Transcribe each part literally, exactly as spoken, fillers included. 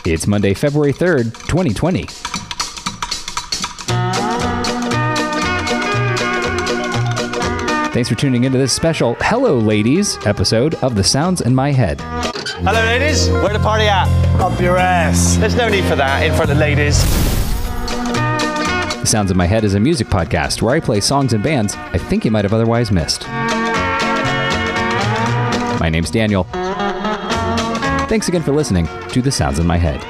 It's Monday, February third, twenty twenty. Thanks for tuning into this special Hello Ladies episode of The Sounds in My Head. Hello ladies, where the party at? Up your ass. There's no need for that in front of ladies. The Sounds in My Head is a music podcast where I play songs and bands I think you might have otherwise missed. My name's Daniel. Thanks again for listening to The Sounds in My Head.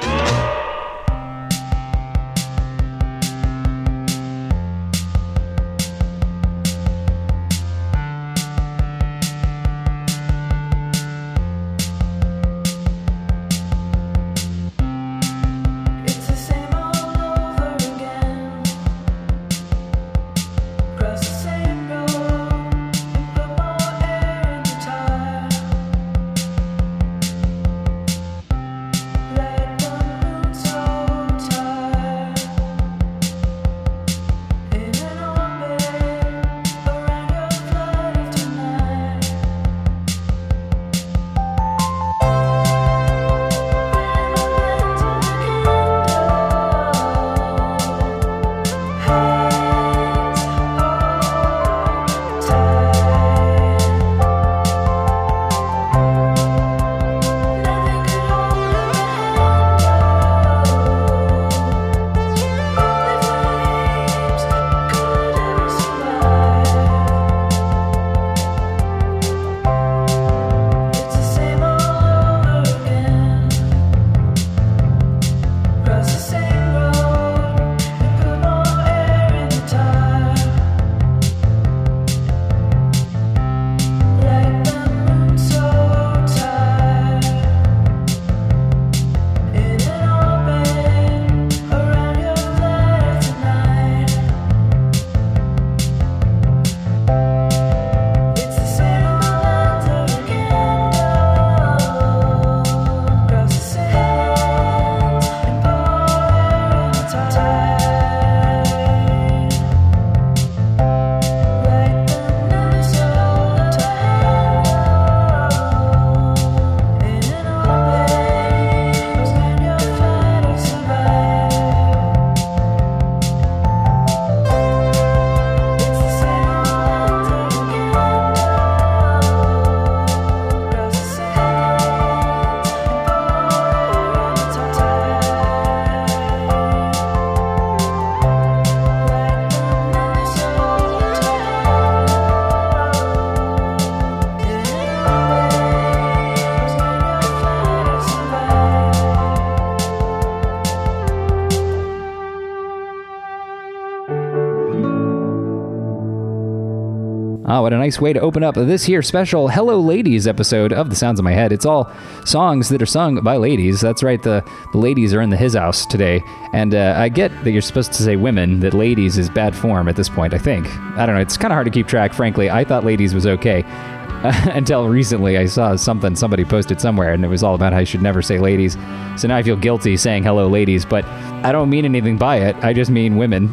Ah, what a nice way to open up this here special Hello Ladies episode of The Sounds in My Head. It's all songs that are sung by ladies. That's right, the, the ladies are in the his house today. And uh, I get that you're supposed to say women, that ladies is bad form at this point, I think. I don't know, it's kind of hard to keep track, frankly. I thought ladies was okay. Uh, until recently I saw something somebody posted somewhere and it was all about how I should never say ladies. So now I feel guilty saying hello ladies, but I don't mean anything by it. I just mean women.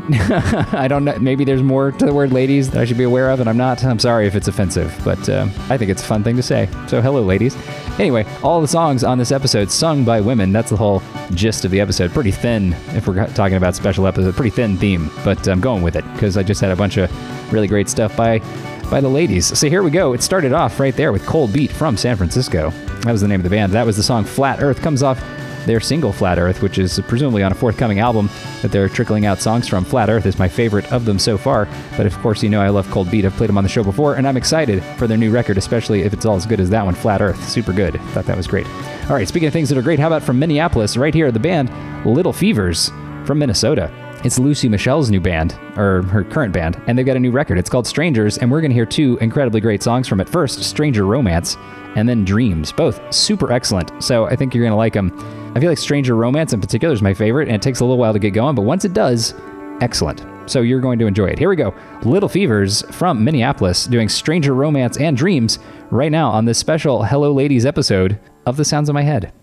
I don't know. Maybe there's more to the word ladies that I should be aware of and I'm not. I'm sorry if it's offensive, but uh, I think it's a fun thing to say. So hello ladies. Anyway, all the songs on this episode sung by women. That's the whole gist of the episode. Pretty thin, if we're talking about special episode, pretty thin theme, but I'm going with it because I just had a bunch of really great stuff by by the ladies. So here we go. It started off right there with Cold Beat from San Francisco. That was the name of the band. That was the song Flat Earth. Comes off their single Flat Earth, which is presumably on a forthcoming album that they're trickling out songs from. Flat Earth is my favorite of them so far, but of course you know I love Cold Beat. I've played them on the show before, and I'm excited for their new record, especially if it's all as good as that one, Flat Earth. Super good. Thought that was great. All right, speaking of things that are great, how about from Minneapolis? Right here, the band Little Fevers from Minnesota. It's Lucy Michelle's new band, or her current band, and they've got a new record. It's called Strangers, and we're going to hear two incredibly great songs from it. First, Stranger Romance, and then Dreams. Both super excellent, so I think you're going to like them. I feel like Stranger Romance in particular is my favorite, and it takes a little while to get going, but once it does, excellent. So you're going to enjoy it. Here we go. Little Fevers from Minneapolis doing Stranger Romance and Dreams right now on this special Hello Ladies episode of The Sounds in My Head.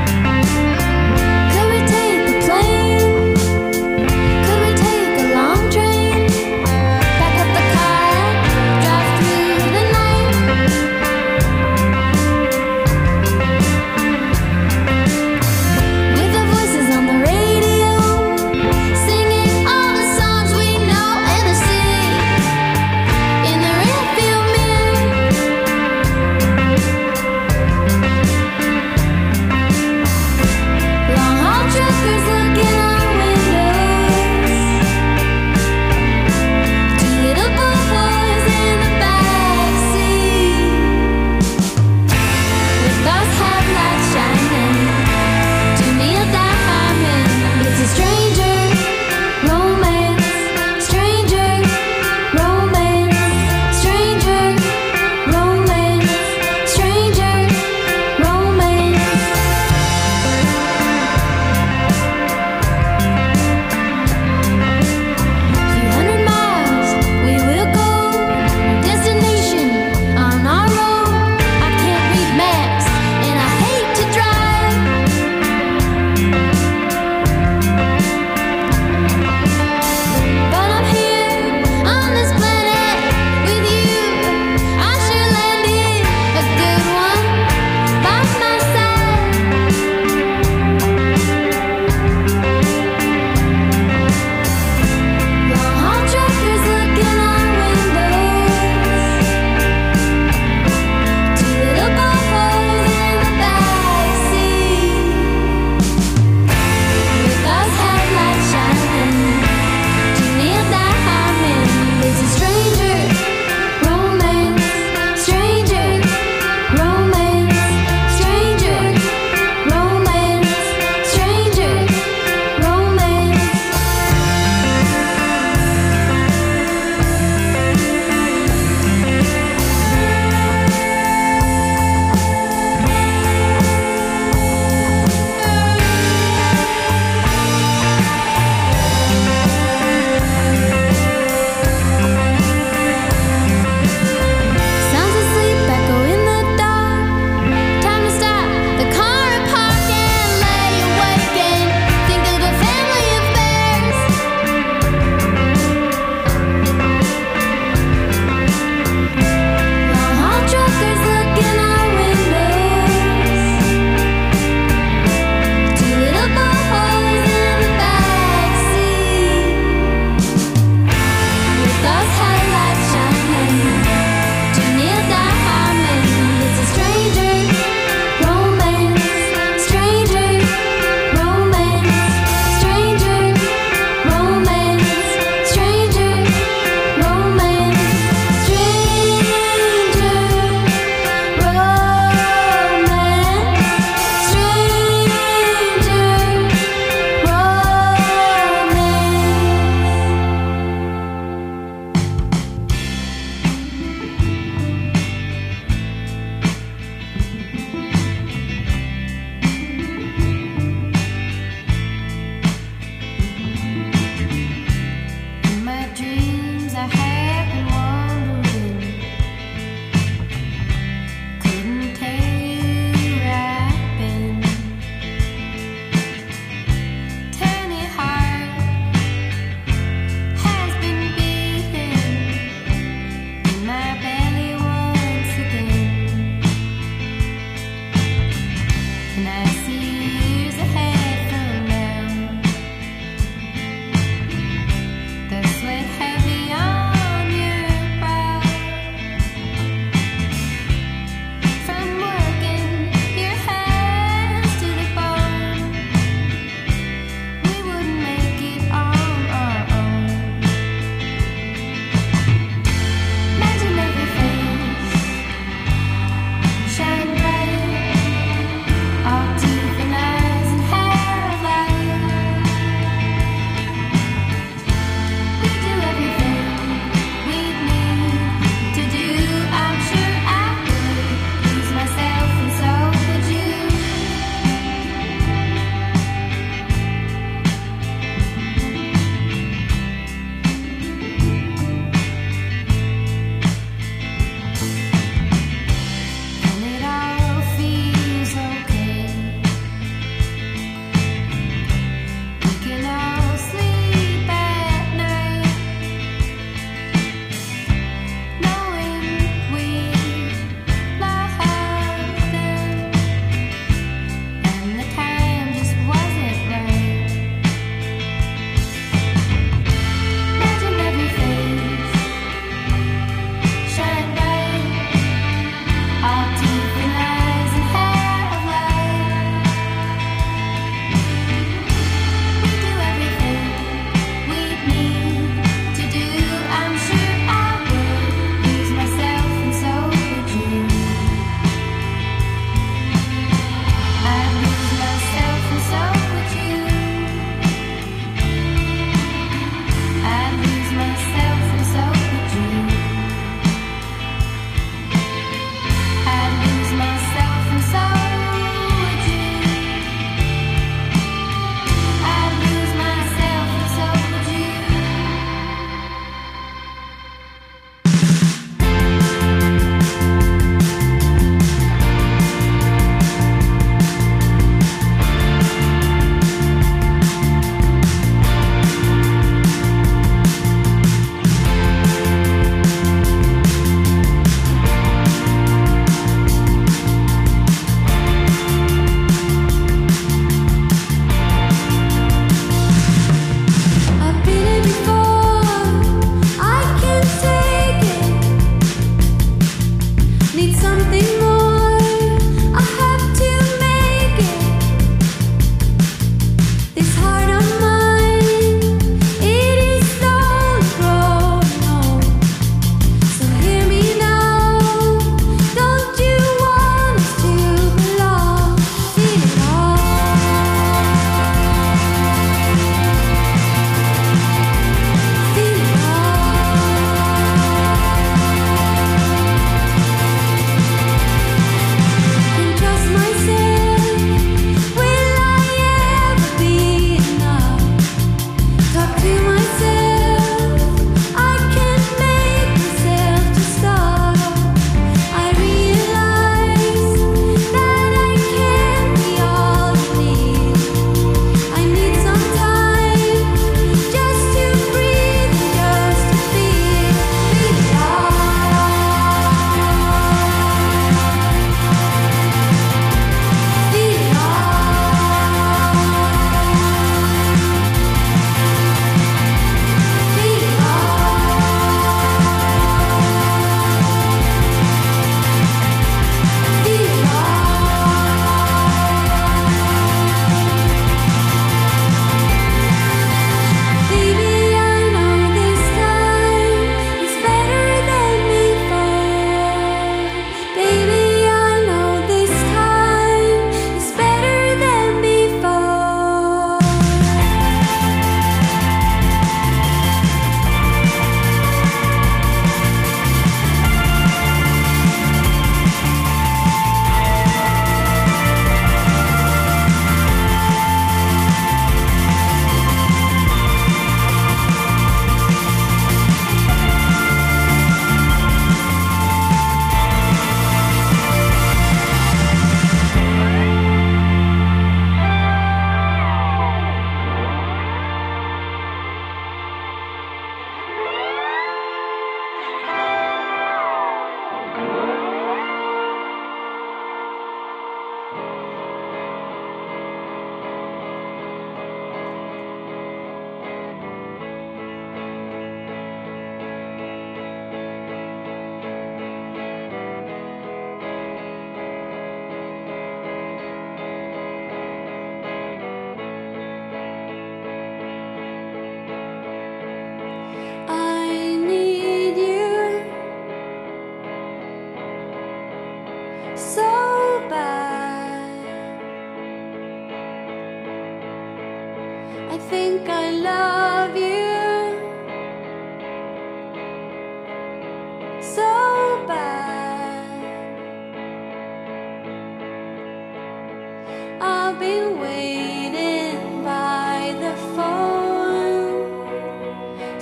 Could we take a plane? Could we take a long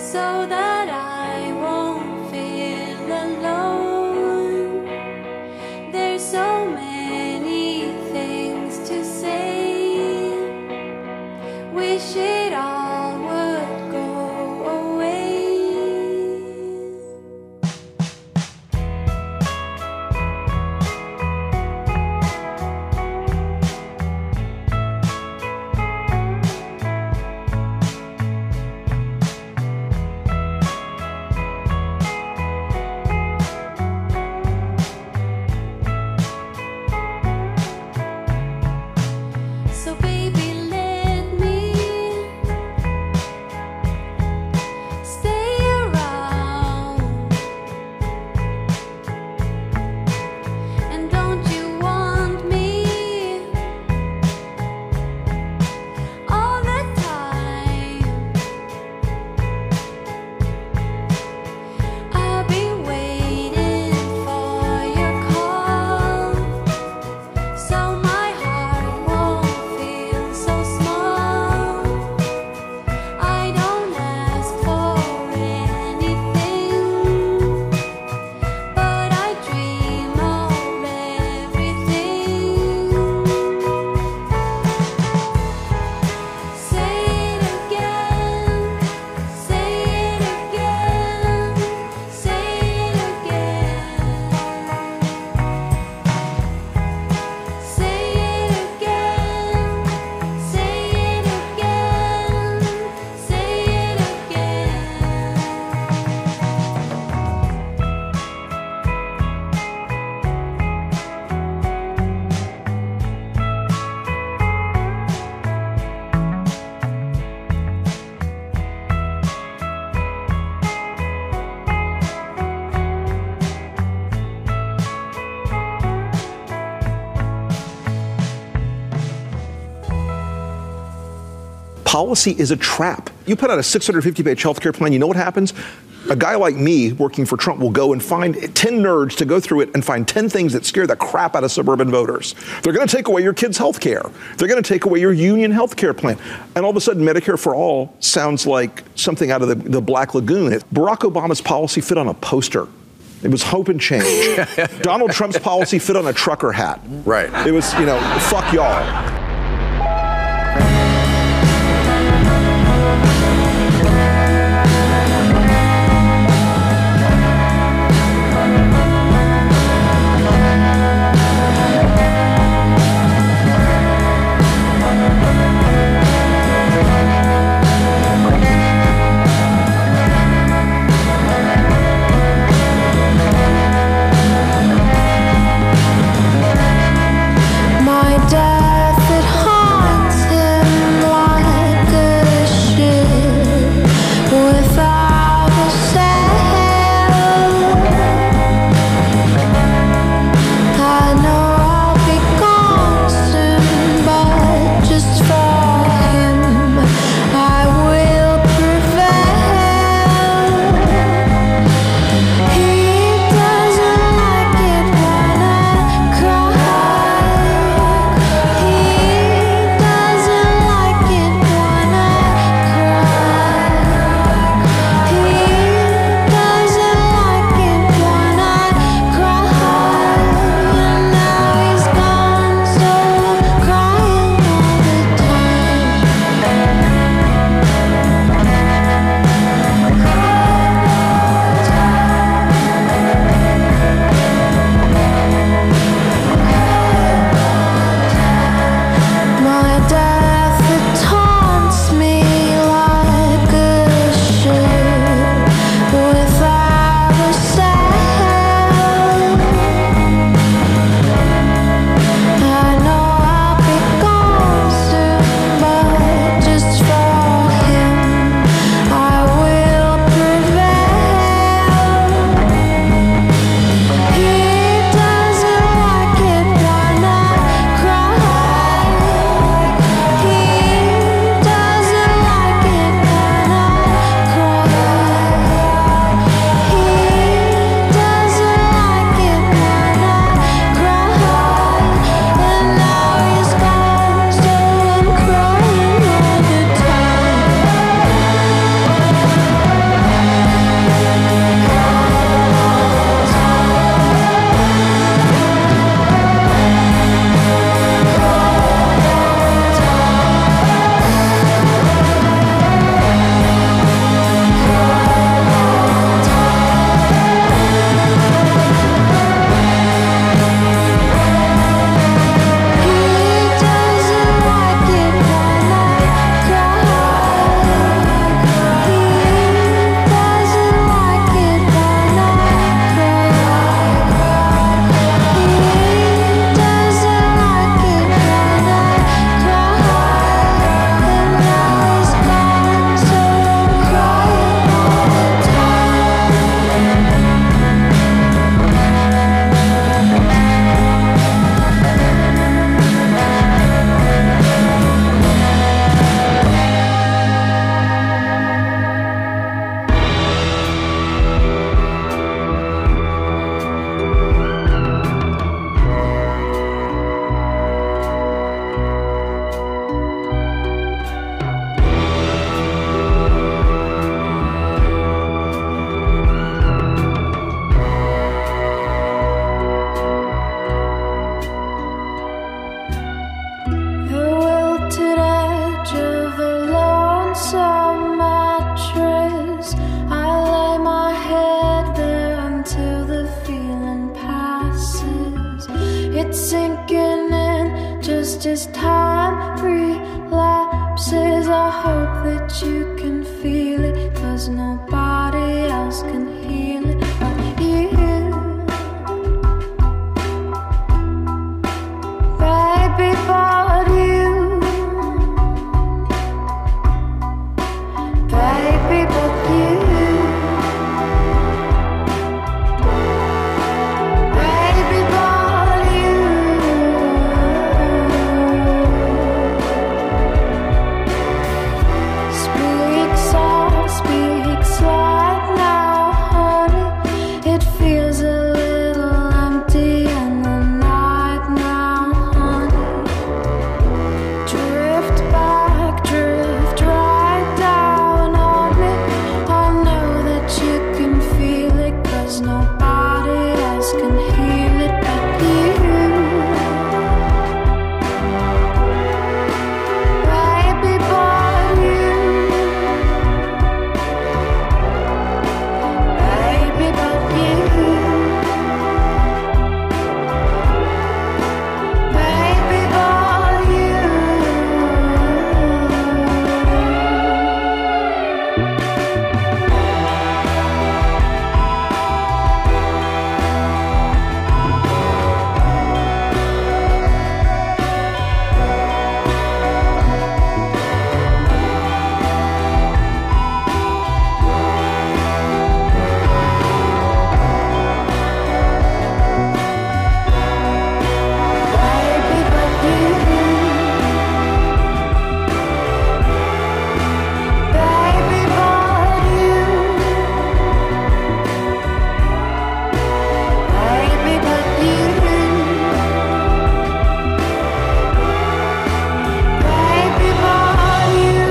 so that I won't feel alone. There's so many things to say, wish it all would go away. So baby, let me stay around. And don't you want me all the time? I'll be waiting for your call, so my heart won't feel so small. I don't ask for anything, but I dream of everything. Say it again, say it again, say it again. Say it again, say it again, say it again. Policy is a trap. You put out a six hundred fifty page healthcare plan, you know what happens? A guy like me working for Trump will go and find ten nerds to go through it and find ten things that scare the crap out of suburban voters. They're going to take away your kids' health care. They're going to take away your union health care plan. And all of a sudden, Medicare for All sounds like something out of the, the Black Lagoon. Barack Obama's policy fit on a poster. It was hope and change. Donald Trump's policy fit on a trucker hat. Right. It was, you know, fuck y'all. My death just time relapses. I hope that you can feel it, 'cause nobody else can heal it but you. Baby, but you. Baby, but you. Baby, but you. Speak soft, speak slow now, honey. It feels a little empty in the night now, honey. Drift back, drift right down on me. I know that you can feel it, 'cause nobody else can heal it but you. Baby, but you. Baby, but you. Baby, but you. Baby, but you. Baby, but you. Baby, but you. Baby, but you.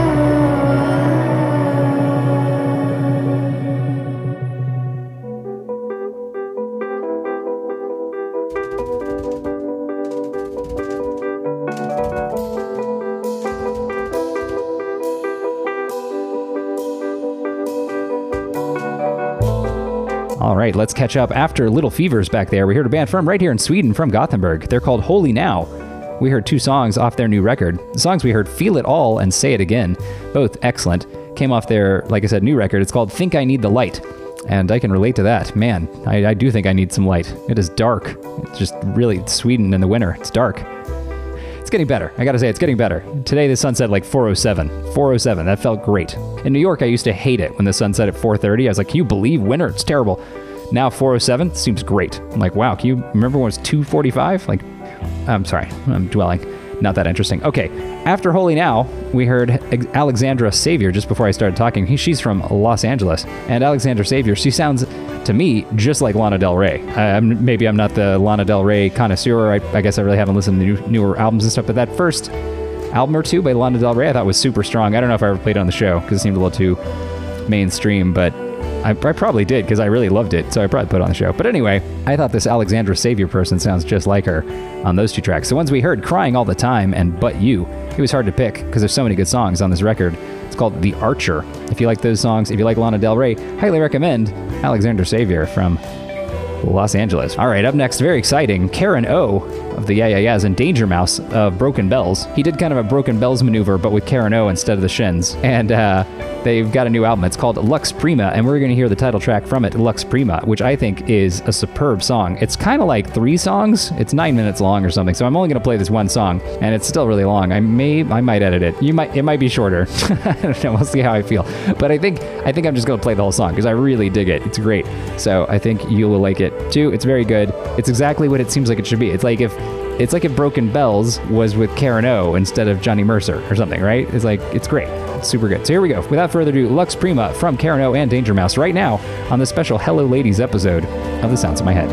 All right, let's catch up after Little Fevers back there. We heard a band from right here in Sweden, from Gothenburg. They're called Holy Now. We heard two songs off their new record. The songs we heard, Feel It All and Say It Again, both excellent. Came off their, like I said, new record. It's called Think I Need the Light. And I can relate to that. Man, I, I do think I need some light. It is dark. It's just really Sweden in the winter. It's dark. It's getting better. I gotta say, it's getting better. Today the sun set like four oh seven. four oh seven, that felt great. In New York, I used to hate it when the sun set at four thirty. I was like, can you believe winter? It's terrible. Now four oh seven seems great. I'm like, wow, can you remember when it was two forty-five? Like, I'm sorry, I'm dwelling. Not that interesting. Okay, after Holy Now, we heard Alexandra Savior just before I started talking. He, she's from Los Angeles. And Alexandra Savior, she sounds to me just like Lana Del Rey. I, I'm, maybe I'm not the Lana Del Rey connoisseur. I, I guess I really haven't listened to new, newer albums and stuff, but that first album or two by Lana Del Rey I thought was super strong. I don't know if I ever played it on the show because it seemed a little too mainstream, but I, I probably did because I really loved it, so I probably put it on the show. But anyway, I thought this Alexandra Savior person sounds just like her on those two tracks. The ones we heard, Crying All the Time and But You, it was hard to pick because there's so many good songs on this record. It's called The Archer. If you like those songs, if you like Lana Del Rey, highly recommend Alexandra Savior from Los Angeles. All right, up next, very exciting, Karen O of the Yeah Yeah Yeahs and Danger Mouse of Broken Bells. He did kind of a Broken Bells maneuver, but with Karen O instead of the Shins. And uh, they've got a new album. It's called Lux Prima, and we're going to hear the title track from it, Lux Prima, which I think is a superb song. It's kind of like three songs. It's nine minutes long or something, so I'm only going to play this one song, and it's still really long. I may, I might edit it. You might, it might be shorter. I don't know. We'll see how I feel. But I think, I think I'm just going to play the whole song because I really dig it. It's great. So I think you will like it too. It's very good. It's exactly what it seems like it should be. It's like if It's like if Broken Bells was with Karen O instead of Johnny Mercer or something, right? It's like, it's great. It's super good. So here we go. Without further ado, Lux Prima from Karen O and Danger Mouse right now on the special Hello Ladies episode of The Sounds in My Head.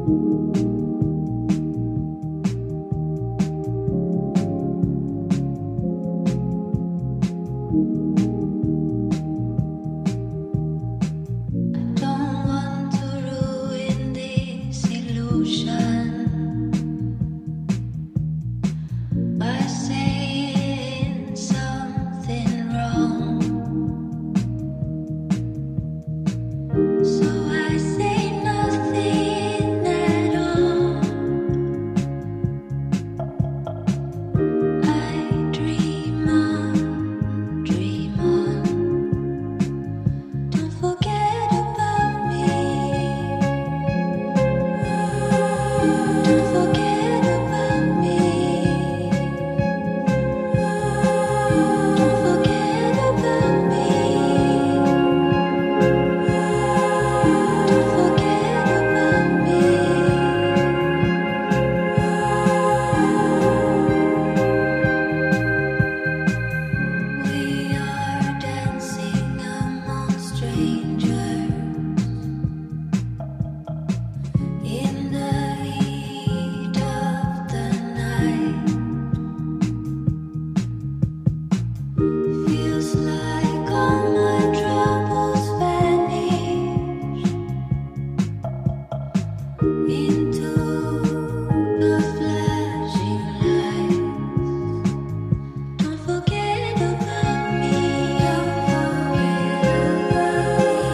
Don't forget about me.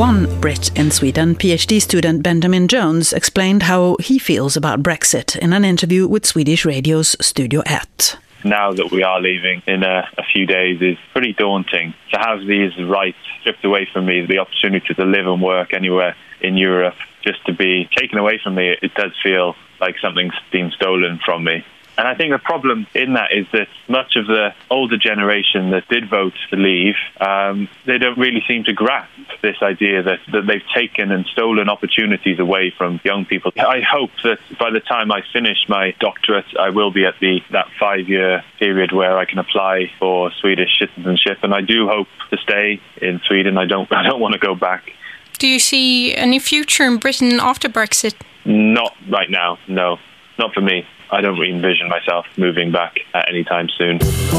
One Brit in Sweden, PhD student Benjamin Jones, explained how he feels about Brexit in an interview with Swedish radio's Studio ett. Now that we are leaving in a, a few days is pretty daunting. To have these rights stripped away from me, the opportunity to live and work anywhere in Europe, just to be taken away from me, it does feel like something's been stolen from me. And I think the problem in that is that much of the older generation that did vote to leave, um, they don't really seem to grasp this idea that, that they've taken and stolen opportunities away from young people. I hope that by the time I finish my doctorate, I will be at the that five-year period where I can apply for Swedish citizenship. And I do hope to stay in Sweden. I don't, I don't want to go back. Do you see any future in Britain after Brexit? Not right now, no. Not for me. I don't really envision myself moving back at any time soon.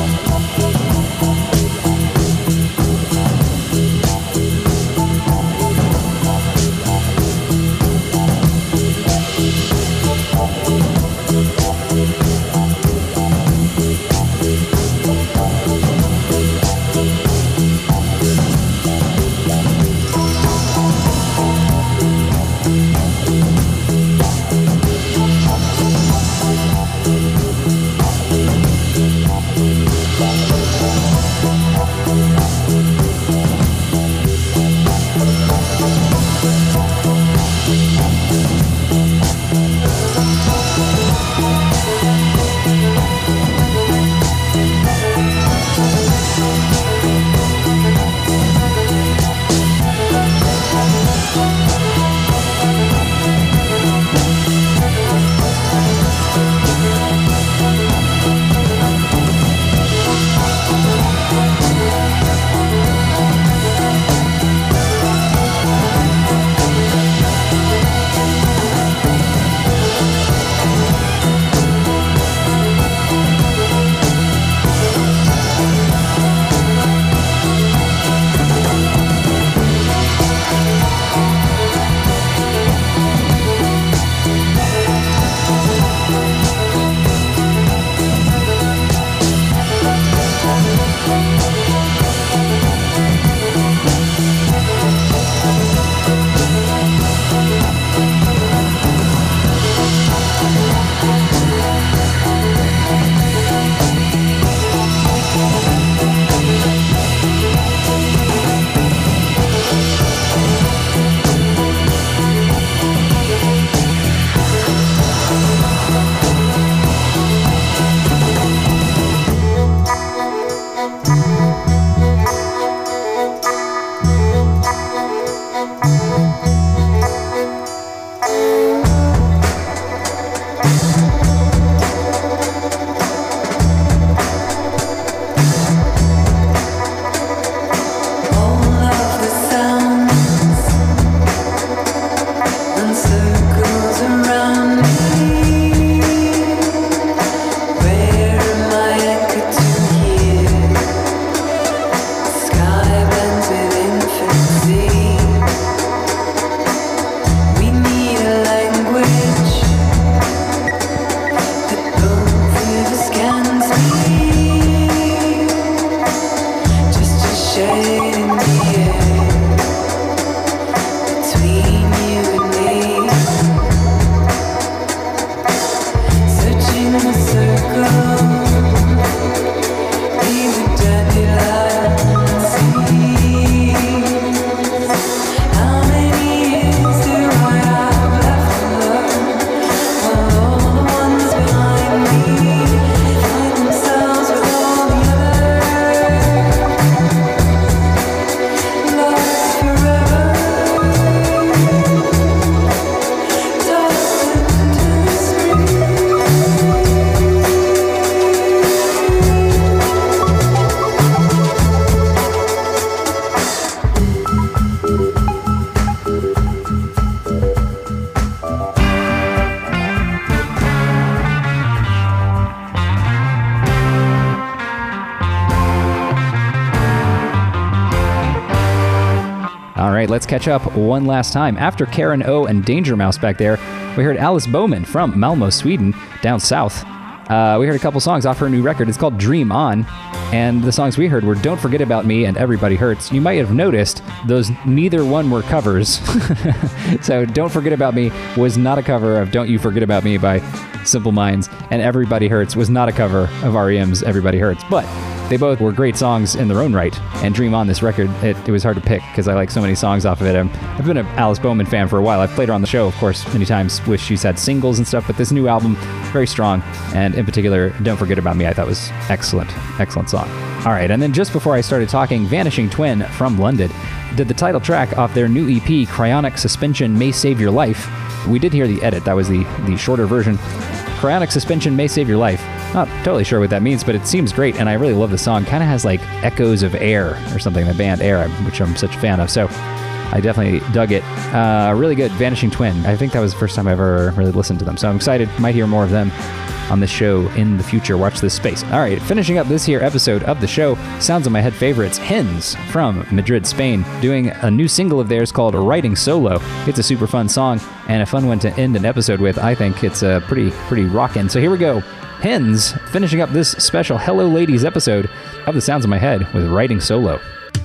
right, let's catch up one last time. After Karen O and Danger Mouse back there, we heard Alice Bowman from Malmo, Sweden, down south. Uh, we heard a couple songs off her new record. It's called Dream On. and the songs we heard were Don't Forget About Me and Everybody Hurts. You might have noticed those neither one were covers. So Don't Forget About Me was not a cover of Don't You Forget About Me by Simple Minds, and Everybody Hurts was not a cover of R E M's Everybody Hurts, but they both were great songs in their own right. And Dream On, this record, it, it was hard to pick because I like so many songs off of it. I'm, I've been an Alice Bowman fan for a while. I've played her on the show, of course, many times. Wish she's had singles and stuff, but this new album, very strong. And in particular, Don't Forget About Me, I thought was excellent, excellent song. All right, and then just before I started talking, Vanishing Twin from London did the title track off their new E P, Cryonic Suspension May Save Your Life. We did hear the edit. That was the, the shorter version. Cryonic Suspension May Save Your Life. Not totally sure what that means, but it seems great, and I really love the song. Kind of has like echoes of Air or something, the band Air, which I'm such a fan of. So I definitely dug it. Uh, really good. Vanishing Twin. I think that was the first time I ever really listened to them. So I'm excited. Might hear more of them on the show in the future. Watch this space. All right, finishing up this here episode of the show, Sounds of My Head favorites, Hens from Madrid, Spain, doing a new single of theirs called Riding Solo. It's a super fun song and a fun one to end an episode with. I think it's a pretty, pretty rockin'. So here we go. Hens, finishing up this special Hello Ladies episode of the Sounds of My Head with Riding Solo.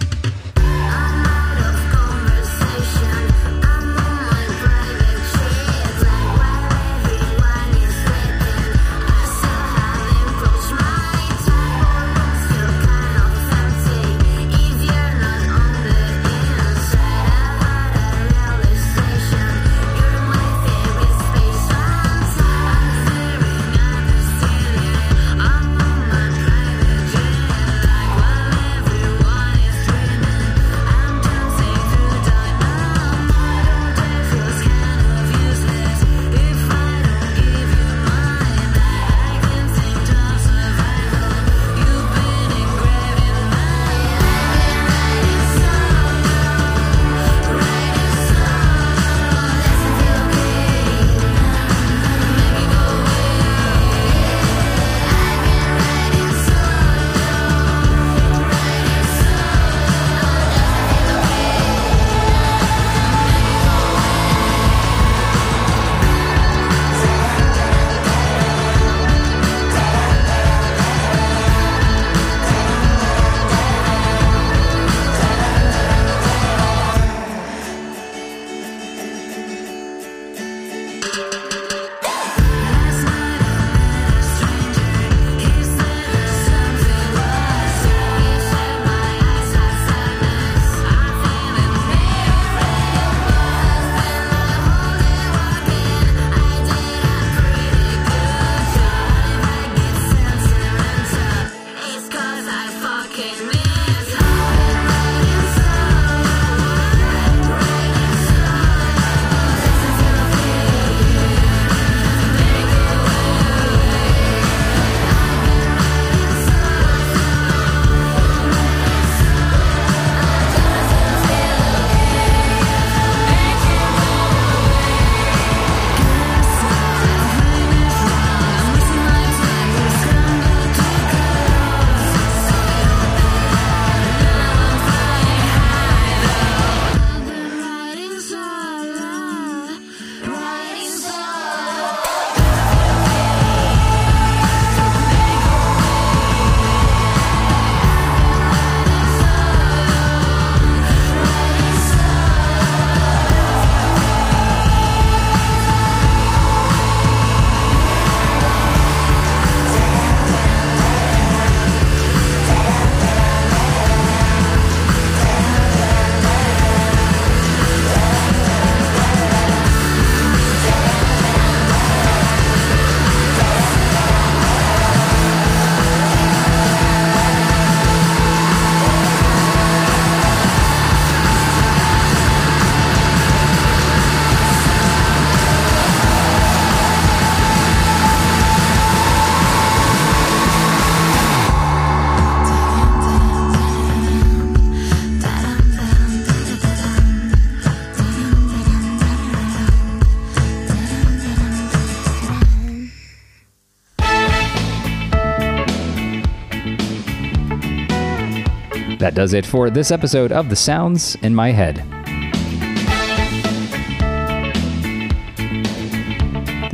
That does it for this episode of The Sounds in My Head. The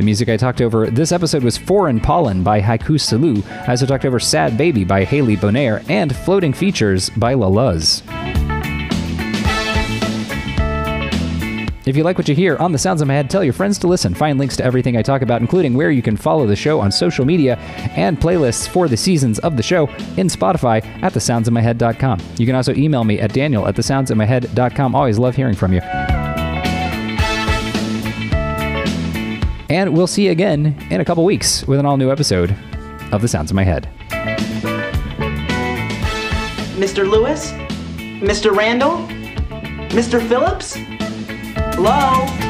music I talked over this episode was Foreign Pollen by Haiku Salu. I also talked over Sad Baby by Haley Bonaire and Floating Features by La Luz. If you like what you hear on The Sounds in My Head, tell your friends to listen. Find links to everything I talk about, including where you can follow the show on social media and playlists for the seasons of the show in Spotify at the sounds in my head dot com. You can also email me at daniel at the sounds in my head dot com. Always love hearing from you. And we'll see you again in a couple weeks with an all-new episode of The Sounds in My Head. Mister Lewis? Mister Randall? Mister Phillips? Hello?